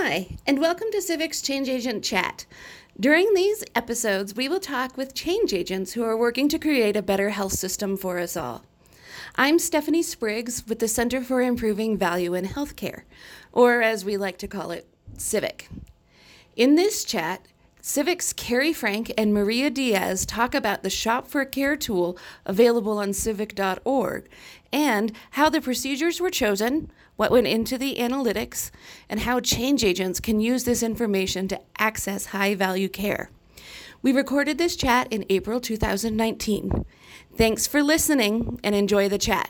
Hi, and welcome to Civic's Change Agent Chat. During these episodes, we will talk with change agents who are working to create a better health system for us all. I'm Stephanie Spriggs with the Center for Improving Value in Healthcare, or as we like to call it, Civic. In this chat, Civic's Carrie Frank and Maria Diaz talk about the Shop for Care tool available on civic.org and how the procedures were chosen, what went into the analytics, and how change agents can use this information to access high value care. We recorded this chat in April 2019. Thanks for listening and enjoy the chat.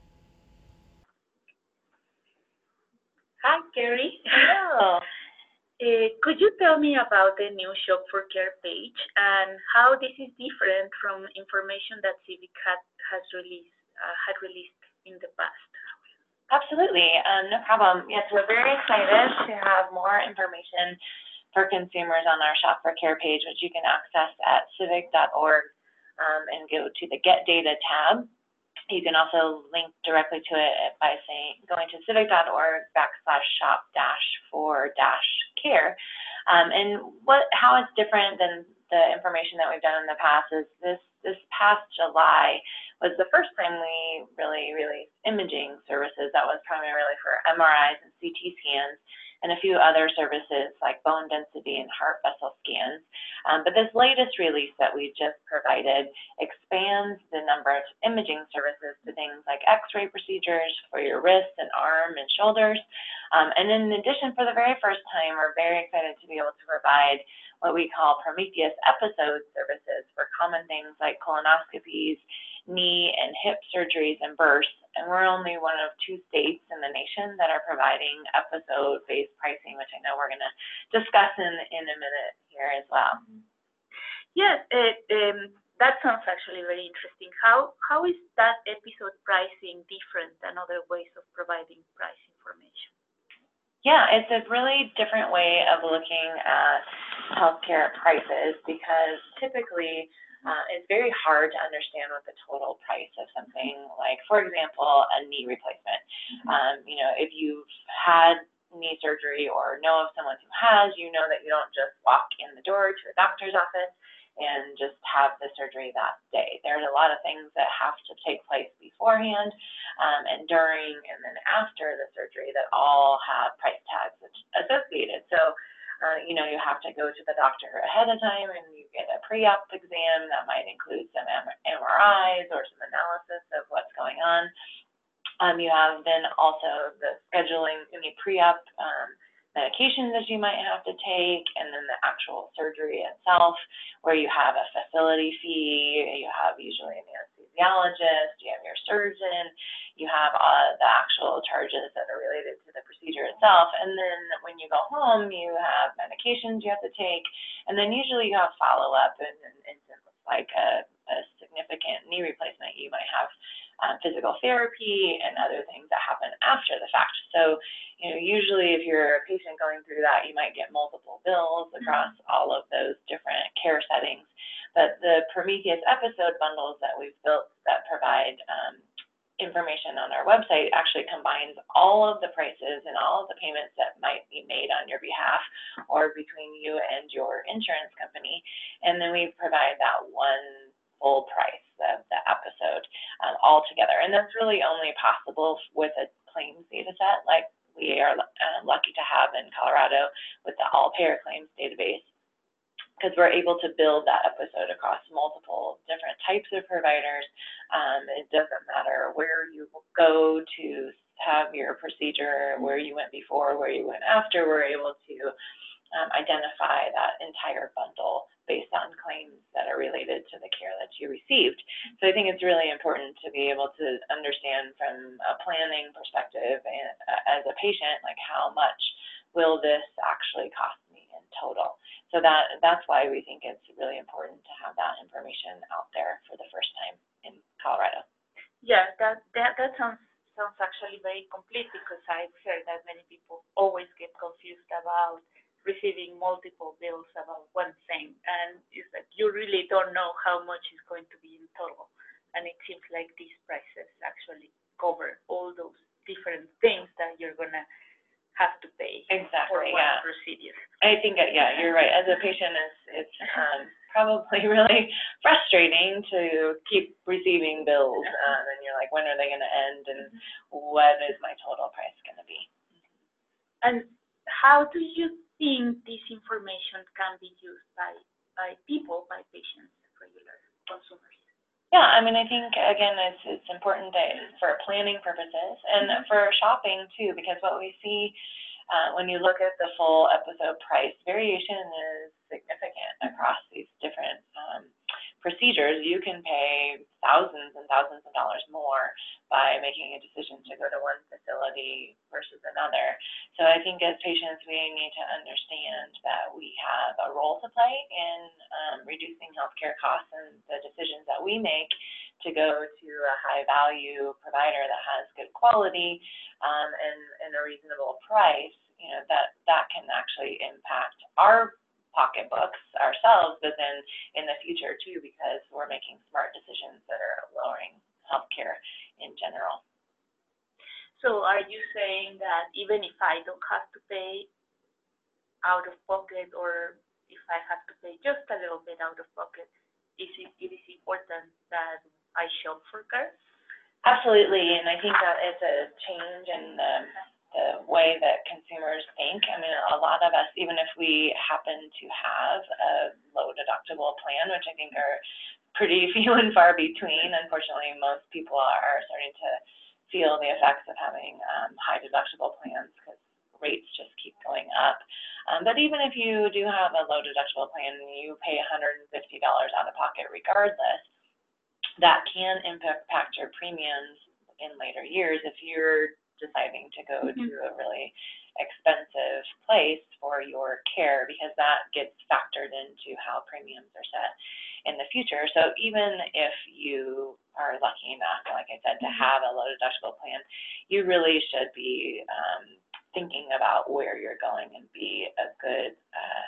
Hi, Carrie. Hello. Could you tell me about the new Shop for Care page and how this is different from information that Civic had released in the past? Absolutely, no problem. Yes, we're very excited to have more information for consumers on our Shop for Care page, which you can access at civic.org and go to the Get Data tab. You can also link directly to it by going to civic.org/shop-for-care. And how it's different than the information that we've done in the past is this past July was the first time we really released imaging services that was primarily for MRIs and CT scans and a few other services like bone density and heart vessel scans. But this latest release that we just provided expands the number of imaging services to things like x-ray procedures for your wrists and arm and shoulders. And in addition, for the very first time, we're very excited to be able to provide what we call Prometheus episode services for common things like colonoscopies, knee and hip surgeries, and births. And we're only one of 2 states in the nation that are providing episode-based pricing, which I know we're going to discuss in a minute here as well. Yes, that sounds actually very interesting. How is that episode pricing different than other ways of providing price information? Yeah, it's a really different way of looking at healthcare prices because typically it's very hard to understand what the total price of something like, for example, a knee replacement. If you've had knee surgery or know of someone who has, you know that you don't just walk in the door to a doctor's office and just have the surgery that day. There's a lot of things that have to take place beforehand and during and then after the surgery that all have price tags associated. So, you have to go to the doctor ahead of time and you get a pre-op exam that might include some MRIs or some analysis of what's going on. You have then also the scheduling any pre-op medications that you might have to take, and then the actual surgery itself, where you have a facility fee, you have usually an anesthesiologist, you have your surgeon, you have the actual charges that are related to the procedure itself, and then when you go home, you have medications you have to take, and then usually you have follow-up in instances like a significant knee replacement. You might have physical therapy and other things that happen after the fact. So, usually if you're a patient going through that, you might get multiple bills across all of those different care settings. But the Prometheus episode bundles that we've built that provide information on our website actually combines all of the prices and all of the payments that might be made on your behalf or between you and your insurance company. And then we provide that one full price of the episode all together. And that's really only possible with a claims data set like we are lucky to have in Colorado with the All Payer Claims database, because we're able to build that episode across multiple different types of providers. It doesn't matter where you go to have your procedure, where you went before, where you went after. We're able to identify that entire bundle based on claims that are related to the care that you received. So I think it's really important to be able to understand from a planning perspective and as a patient, like how much will this actually cost me in total. So that's why we think it's really important to have that information out there for the first time in Colorado. Yeah, that sounds actually very complete, because I've heard that many people always get confused about receiving multiple bills about one thing, and it's like you really don't know how much is going to be in total. And it seems like these prices actually cover all those different things that you're gonna have to pay for Exactly, one yeah. procedure. I think, yeah, you're right. As a patient, it's probably really frustrating to keep receiving bills, and you're like, when are they going to end, and what is my total price going to be? And how do you think this information can be used by people, by patients, regular consumers? Yeah, I mean, I think, again, it's important that for planning purposes and for shopping, too, because what we see when you look at the full episode price, variation is significant across these different procedures. You can pay thousands and thousands of dollars more by making a decision to go to one facility versus another. So I think as patients, we need to understand that we have a role to play in reducing healthcare costs, and the decisions that we make to go to a high-value provider that has good quality and a reasonable price, you know, that can actually impact our pocketbooks ourselves, but then in the future too, because we're making smart decisions that are lowering healthcare in general. So are you saying that even if I don't have to pay out of pocket, or if I have to pay just a little bit out of pocket, it is important that I shop for care? Absolutely, and I think that it's a change in the way that consumers think. I mean, a lot of us, even if we happen to have a low deductible plan, which I think are pretty few and far between, unfortunately, most people are starting to feel the effects of having high deductible plans because rates just keep going up. But even if you do have a low deductible plan and you pay $150 out of pocket regardless, that can impact your premiums in later years if you're deciding to go to a really expensive place for your care, because that gets factored into how premiums are set in the future. So even if you are lucky enough, like I said, to have a low deductible plan, you really should be thinking about where you're going and be a good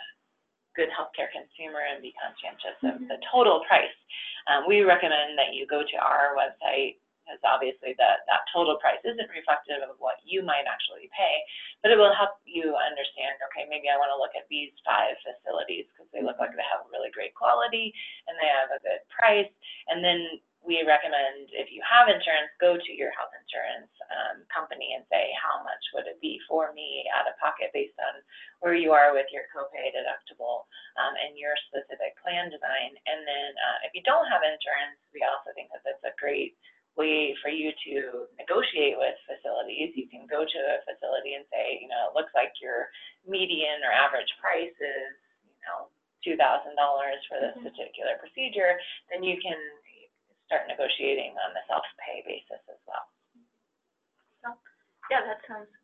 healthcare consumer and be conscientious of the total price. We recommend that you go to our website, because obviously that total price isn't reflective of what you might actually pay, but it will help you understand, okay, maybe I want to look at these 5 facilities because they look like they have really great quality and they have a good price. And then we recommend, if you have insurance, go to your health insurance company and say, how much would it be for me out of pocket based on where you are with your copay deductible and your specific plan design. And then if you don't have insurance, we also think that that's a great way for you to negotiate with facilities. You can go to a facility and say, you know, it looks like your median or average price is, you know, $2,000 for this particular procedure. Then you can start negotiating on the self-pay basis as well. So, yeah, that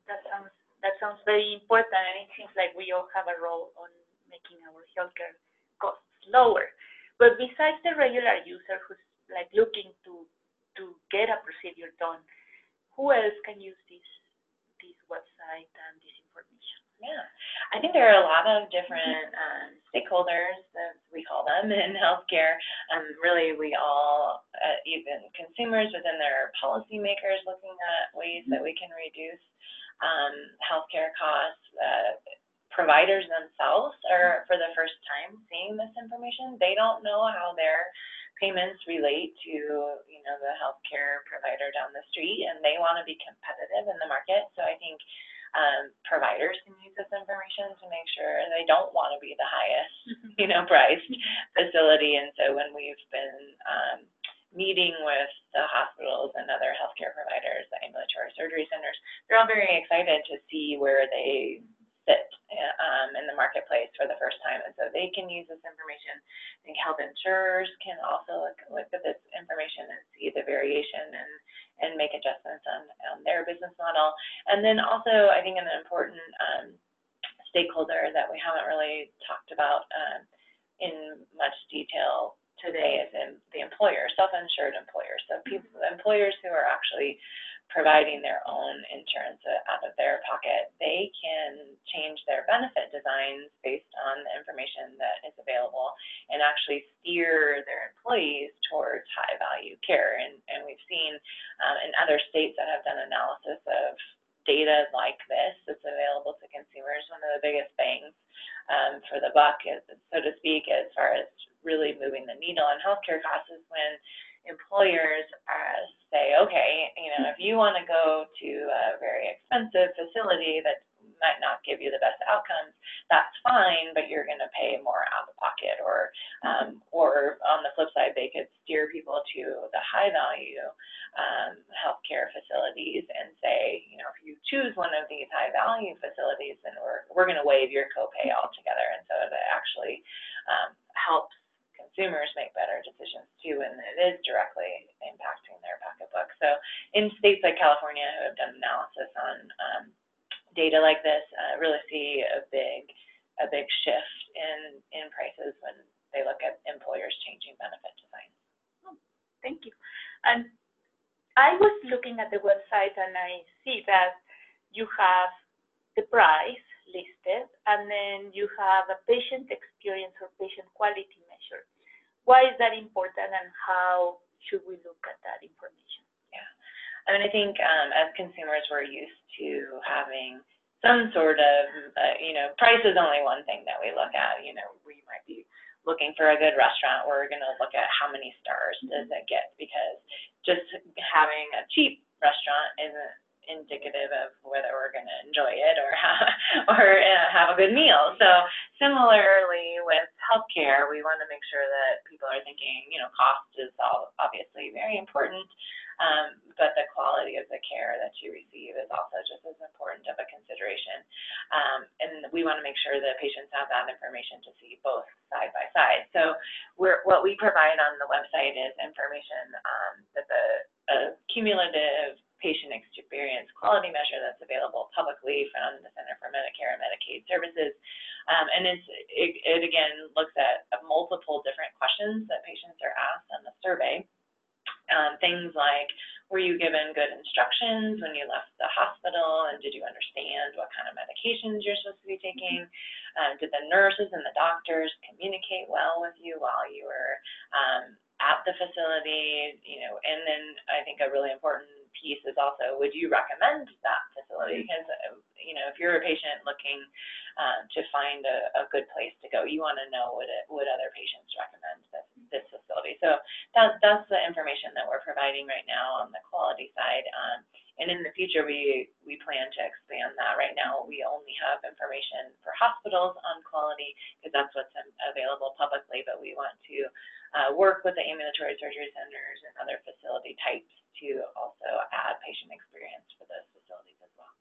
sounds very important, and it seems like we all have a role on making our healthcare costs lower. But besides the regular user who's like looking to get a procedure done, who else can use this website and this information? Yeah, I think there are a lot of different stakeholders, as we call them, in healthcare. Really, we all, even consumers within their policymakers, looking at ways that we can reduce healthcare costs. Providers themselves are, for the first time, seeing this information. They don't know how their payments relate to, you know, the healthcare provider down the street, and they want to be competitive in the market. So I think providers can use this information to make sure they don't want to be the highest, you know, priced facility. And so when we've been meeting with the hospitals and other healthcare providers, the ambulatory surgery centers, they're all very excited to see where they sit in the marketplace for the first time, and so they can use this information. I think health insurers can also look at this information and see the variation and make adjustments on their business model. And then also, I think an important stakeholder that we haven't really talked about in much detail today is in the employer, self-insured employers. So employers who are actually providing their own insurance out of their pocket, they can change their benefit designs based on the information that is available and actually steer their employees towards high-value care. And we've seen in other states that have done analysis of data like this that's available of the biggest bangs for the buck, so to speak, as far as really moving the needle on healthcare costs is when employers say, okay, if you want to go to a very expensive facility that might not give you the best outcomes, that's fine, but you're going to pay more out of pocket. Or on the flip side, they could steer people to the high value healthcare facilities and say, if you choose one of these high value facilities, then we're going to waive your copay altogether. And so that actually helps consumers make better decisions too, and it is directly impacting their pocketbook. So in states like California who have done analysis on data like this, really see a big shift in prices when they look at employers changing benefit design. Oh, thank you. And I was looking at the website and I see that you have the price listed and then you have a patient experience or patient quality measure. Why is that important and how should we look at that information? Yeah, I think as consumers we're used to having some sort of, price is only one thing that we look at. We might be looking for a good restaurant. We're going to look at how many stars does it get, because just having a cheap restaurant isn't indicative of whether we're going to enjoy it or have a good meal. So similarly with healthcare, we want to make sure that people are thinking, cost is obviously very important, but the quality of the care that you receive is also just as important of a consideration. And we want to make sure that patients have that information to see both side by side. So what we provide on the website is information that the cumulative patient experience quality measure that's available publicly from the Center for Medicare and Medicaid Services. And it again looks at multiple different questions that patients are asked on the survey. Things like, were you given good instructions when you left the hospital, and did you understand what kind of medications you're supposed to be taking? Did the nurses and the doctors communicate well with you while you were at the facility? And then I think a really important piece is also, would you recommend that facility? Because if you're a patient looking to find a good place to go, you want to know would other patients recommend this facility. So that's the information that we're providing right now on the quality side. And in the future, we plan to expand that. Right now, we only have information for hospitals on quality because that's what's available publicly, but we want to work with the ambulatory surgery centers and other facility types to also add patient experience for those facilities as well.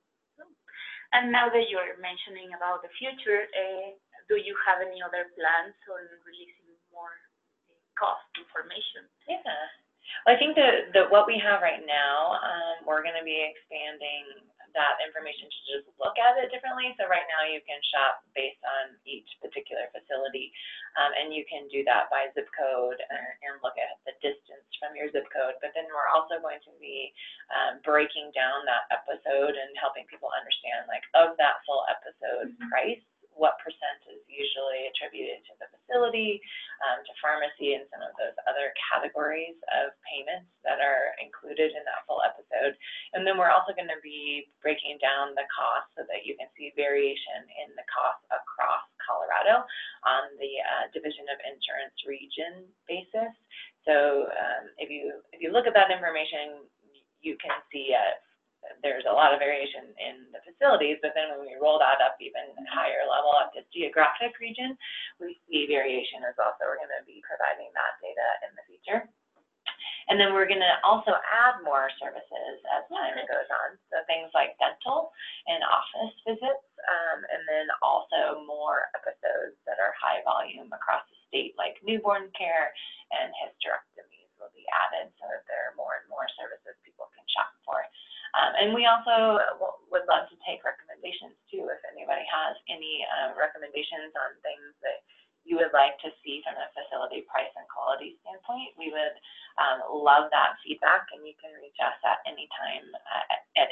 And now that you're mentioning about the future, do you have any other plans on releasing more cost information? Yeah. Well, I think that what we have right now, we're going to be expanding that information to just look at it differently. So right now you can shop based on each particular facility, and you can do that by zip code and look at the distance from your zip code. But then we're also going to be breaking down that episode and helping people understand, like, of that full episode price, what percent is usually attributed to the facility, to pharmacy, and some of those other categories of payments that are included in that full episode. And then we're also going to be breaking down the cost so that you can see variation in the cost across Colorado on the Division of Insurance region basis. So if you look at that information, you can see there's a lot of variation in the facilities, but then when we roll that up even higher level at this geographic region, we see variation as well. So we're going to be providing that data in the future. And then we're going to also add more services as time goes on. So things like dental and office visits, and then also more episodes that are high volume across the state, like newborn care and hysterectomies will be added so that there are more and more services people can shop for. And we also would love to take recommendations too. If anybody has any recommendations on things that you would like to see from a facility price and quality standpoint, we would love that feedback. And you can reach us at any time at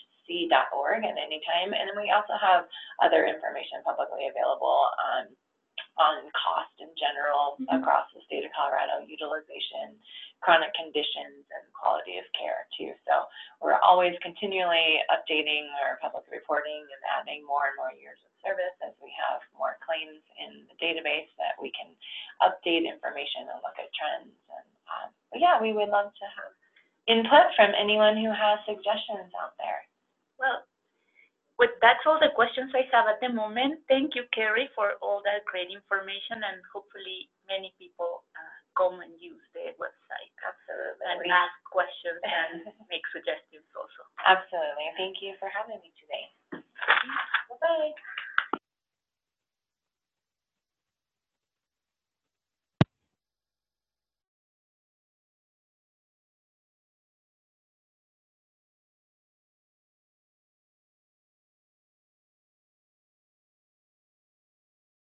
info@civhc.org at any time. And then we also have other information publicly available on on cost in general across the state of Colorado, utilization, chronic conditions, and quality of care too. So we're always continually updating our public reporting and adding more and more years of service as we have more claims in the database that we can update information and look at trends. And but yeah, we would love to have input from anyone who has suggestions out there. Well, that's all the questions I have at the moment. Thank you, Carrie, for all that great information, and hopefully many people come and use the website. Absolutely. And ask questions and make suggestions also. Absolutely. Thank you for having me today. Bye-bye.